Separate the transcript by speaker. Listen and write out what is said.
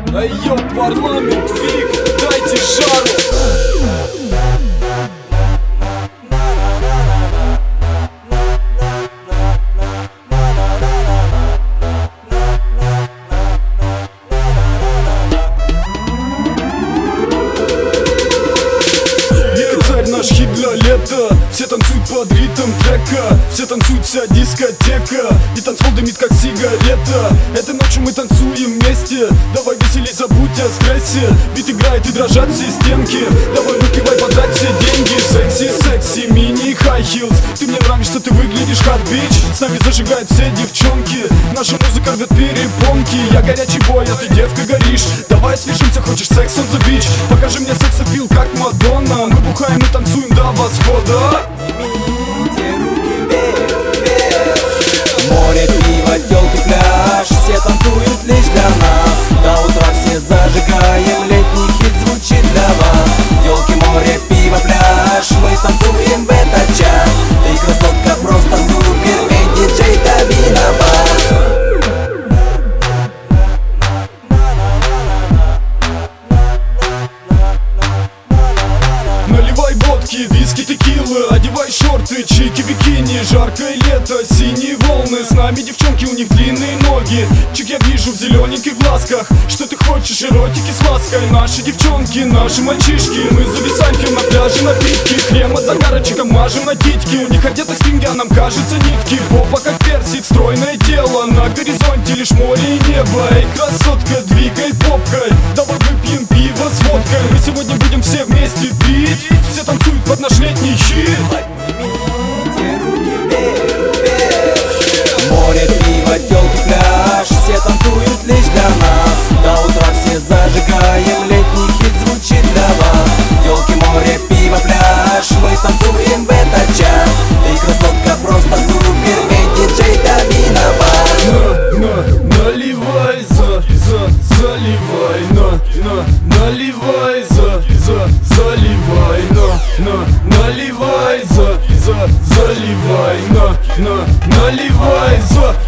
Speaker 1: Эй, йо, парламент, Вик, дайте жару. Наш хит для лета. Все танцуют под ритм трека, все танцуют, вся дискотека. И танцпол дымит как сигарета. Этой ночью мы танцуем вместе. Давай веселей, забудь о стрессе. Бит играет и дрожат все стенки. Давай выпивай, потрать все деньги. Секси, секси, мини, хай хилс. Ты мне нравишься, ты выглядишь hot bitch. С нами зажигают все девчонки. Наша музыка рвет перепонки. Я горячий бой, а ты девка горишь. Давай свяжемся, хочешь секс on the beach? Покажи мне секс-аппил, как Мадонна. Мы бухаем и танцуем до восхода.
Speaker 2: Поднимите руки вверх, вверх. Море, пиво, тёлки, пляж. Все танцуют лишь для нас. До утра все зажигаем. Летний хит звучит для вас. Тёлки, море, пиво, пляж. Мы танцуем в этот час. Ты красотка, просто супер. Эй, диджей, дави на бас.
Speaker 1: Наливай водки, виски, текилы. Одевай шорты, чики, бикини. Жаркое лето, синие волны. С нами девчонки, у них длинные ноги. Чик, я вижу в зелененьких глазках. Что ты хочешь, эротики с маской. Наши девчонки, наши мальчишки. Мы зависаем на пляже, напитки. Крем от загара, чиком мажем на титьки. У них одеты стринги, а нам кажется нитки. Попа как персик, стройное тело. На горизонте лишь море и небо. Эй, красотка, двигай попкой. Давай выпьем пиво с водкой. Мы сегодня будем все вместе пить. Все танцуют под наш летний хит.
Speaker 2: Поднимите руки вверх, вверх. Море, пиво, тёлки, пляж. Все танцуют лишь для нас. До утра все зажигаем. Летний хит звучит для вас. Тёлки, море, пиво, пляж. Мы танцуем в этот час. Ты красотка, просто супер. Эй, диджей, дави на бас.
Speaker 1: Наливай, заливай. Наливай, заливай. Наливай, заливай. Наливай,